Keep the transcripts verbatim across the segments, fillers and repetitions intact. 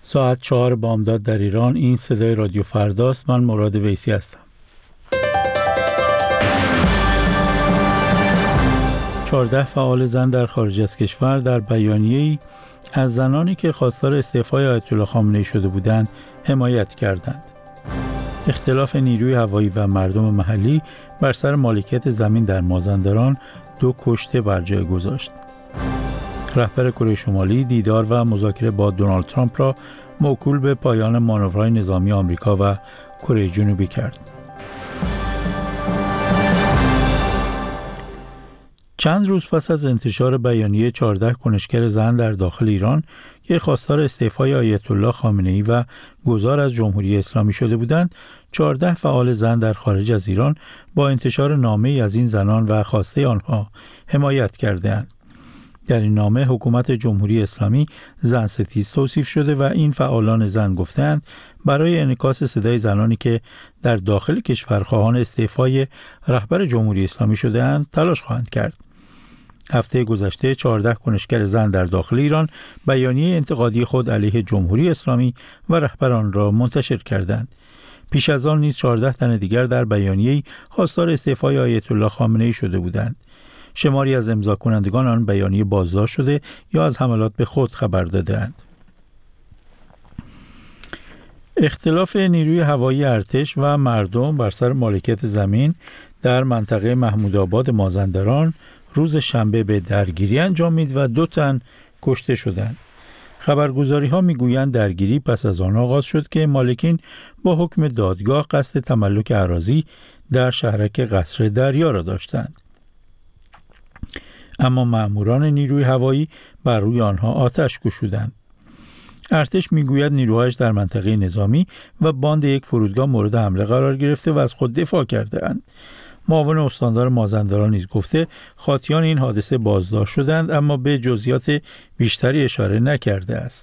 ساعت چهار بامداد در ایران. این صدای رادیو فرداست. من مراد ویسی هستم. چهارده فعال زن در خارج از کشور در بیانیه‌ای از زنانی که خواستار استعفای آیت الله خامنه‌ای شده بودند حمایت کردند. اختلاف نیروی هوایی و مردم محلی بر سر مالکیت زمین در مازندران دو کشته بر جای گذاشت. رهبر کره شمالی دیدار و مذاکره با دونالد ترامپ را موکول به پایان مانورهای نظامی آمریکا و کره جنوبی کرد. چند روز پس از انتشار بیانیه چهارده کنشگر زن در داخل ایران که خواستار استعفای آیت الله خامنه‌ای و گذار از جمهوری اسلامی شده بودند، چهارده فعال زن در خارج از ایران با انتشار نامه‌ای از این زنان و خواسته آنها حمایت کرده‌اند. در این نامه حکومت جمهوری اسلامی زن ستیز توصیف شده و این فعالان زن گفتند برای انعکاس صدای زنانی که در داخل کشور خواهان استعفای رهبر جمهوری اسلامی شده‌اند تلاش خواهند کرد. هفته گذشته چهارده کنشگر زن در داخل ایران بیانیه انتقادی خود علیه جمهوری اسلامی و رهبران را منتشر کردند. پیش از آن نیز چهارده تن دیگر در بیانیه‌ای خواستار استعفای آیت الله خامنه‌ای شده بودند. شماری از امضا کنندگان آن بیانیه بازداشت شده یا از حملات به خود خبر داده‌اند. اختلاف نیروی هوایی ارتش و مردم بر سر مالکیت زمین در منطقه محمودآباد مازندران روز شنبه به درگیری انجامید و دو تن کشته شدند. خبرگزاری‌ها می‌گویند درگیری پس از آن آغاز شد که مالکین با حکم دادگاه قصد تملک اراضی در شهرک قصر دریا را داشتند. اما مأموران نیروی هوایی بر روی آنها آتش گشودند. ارتش میگوید نیروهایش در منطقه نظامی و باند یک فرودگاه مورد حمله قرار گرفته و از خود دفاع کرده‌اند. معاون استاندار مازندران نیز گفته خاطیان این حادثه بازداشت شدند اما به جزئیات بیشتری اشاره نکرده است.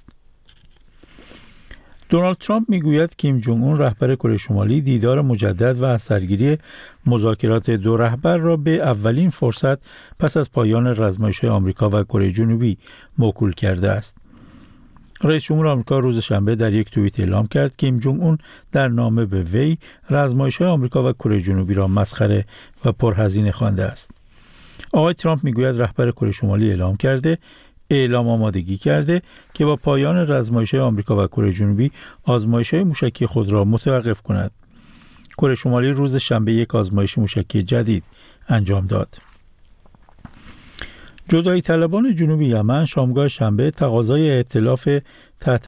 دونالد ترامپ میگوید کیم جونگ اون رهبر کره شمالی دیدار مجدد و از سرگیری مذاکرات دو رهبر را به اولین فرصت پس از پایان رزمایش‌های آمریکا و کره جنوبی موکول کرده است. رئیس جمهور آمریکا روز شنبه در یک توییت اعلام کرد کیم جونگ اون در نامه به وی رزمایش‌های آمریکا و کره جنوبی را مسخره و پرهزینه خوانده است. آقای ترامپ میگوید رهبر کره شمالی اعلام کرده اعلام آمادگی کرده که با پایان رزمایش‌های آمریکا و کره جنوبی آزمایش‌های موشکی خود را متوقف کند. کره شمالی روز شنبه یک آزمایش موشکی جدید انجام داد. جدایی طلبان جنوب یمن شامگاه شنبه تقاضای ائتلاف تحت